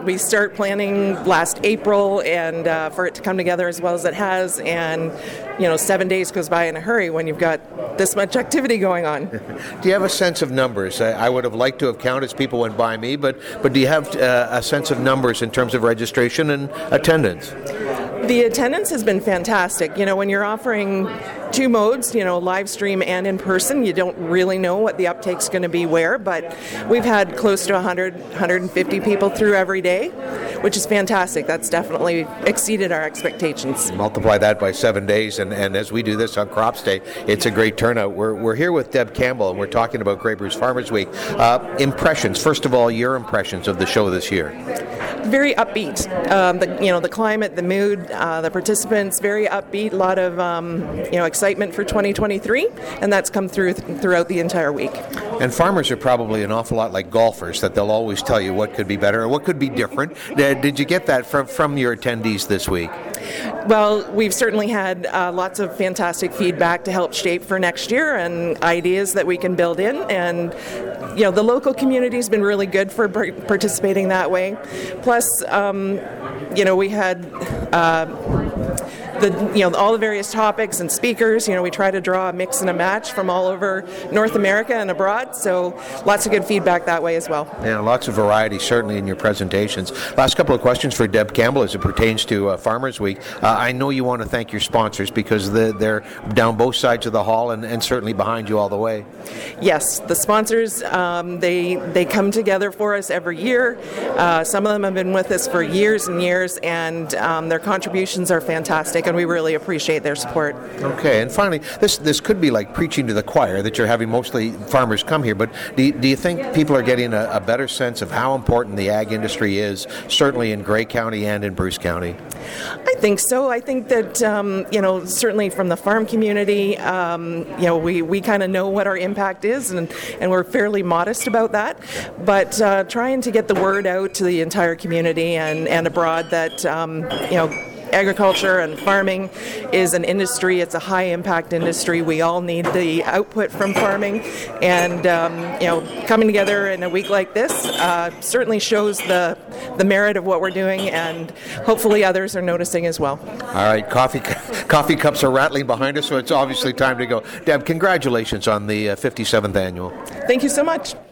we start planning last April, and for it to come together as well as it has, and 7 days goes by in a hurry when you've got this much activity going on. Do you have a sense of numbers? I would have liked to have counted as people went by me, but do you have a sense of numbers in terms of registration and attendance? The attendance has been fantastic. When you're offering two modes, live stream and in person, you don't really know what the uptake's going to be where, but we've had close to 100, 150 people through every day, which is fantastic. That's definitely exceeded our expectations. Multiply that by 7 days, and as we do this on Crops Day, it's a great turnout. We're here with Deb Campbell, and we're talking about Grey Bruce Farmers Week. Impressions, first of all, your impressions of the show this year. Very upbeat. The climate, the mood, the participants, very upbeat. A lot of excitement for 2023, and that's come throughout the entire week. And farmers are probably an awful lot like golfers, that they'll always tell you what could be better or what could be different. Did you get that from your attendees this week? Well, we've certainly had lots of fantastic feedback to help shape for next year and ideas that we can build in. And, the local community has been really good for participating that way. Plus, we had all the various topics and speakers. We try to draw a mix and a match from all over North America and abroad. So lots of good feedback that way as well. Yeah, lots of variety certainly in your presentations. Last couple of questions for Deb Campbell as it pertains to Farmers Week. I know you want to thank your sponsors because they're down both sides of the hall and certainly behind you all the way. Yes, the sponsors, they come together for us every year. Some of them have been with us for years and years, and their contributions are fantastic, and we really appreciate their support. Okay, and finally, this could be like preaching to the choir that you're having mostly farmers come here, but do you think people are getting a better sense of how important the ag industry is, certainly in Grey County and in Bruce County? I think so. I think that, certainly from the farm community, we kind of know what our impact is, and we're fairly modest about that. But trying to get the word out to the entire community and abroad that, agriculture and farming is an industry. It's a high-impact industry. We all need the output from farming, and coming together in a week like this certainly shows the merit of what we're doing, and hopefully others are noticing as well. All right, coffee cups are rattling behind us, so it's obviously time to go. Deb, congratulations on the 57th annual. Thank you so much.